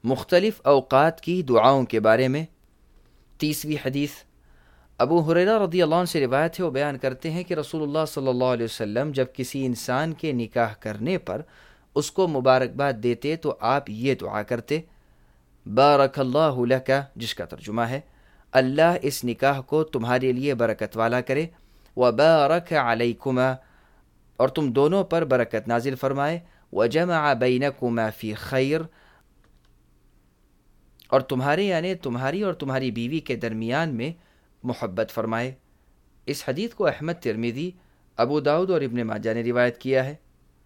मुख्तलिफ़ औक़ात की दुआओं के बारे में। 30वीं हदीस अबू हुरैरा रज़ियल्लाहु अन्हु से रिवायत है, वो बयान करते हैं कि रसूलुल्लाह सल्लल्लाहु अलैहि वसल्लम जब किसी इंसान के निकाह करने पर उसको मुबारकबाद देते तो आप ये दुआ करते, बारकल्लाहु लका, जिसका तर्जुमा है अल्लाह इस निकाह को तुम्हारे लिए बरकत वाला करे, व बारक अलैकुमा, और तुम दोनों पर बरकत नाजिल फरमाए, व जमअ बैनकुमा फी खैर, और तुम्हारे यानी तुम्हारी और तुम्हारी बीवी के दरमियान में मोहब्बत फरमाए। इस हदीस को अहमद, तिरमिज़ी, अबू दाऊद और इब्न माजा ने रिवायत किया है।